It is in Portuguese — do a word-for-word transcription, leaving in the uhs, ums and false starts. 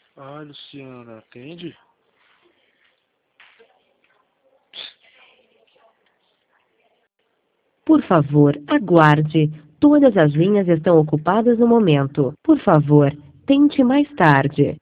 Ah, Luciana, atende? Por favor, aguarde. Todas as linhas estão ocupadas no momento. Por favor, tente mais tarde.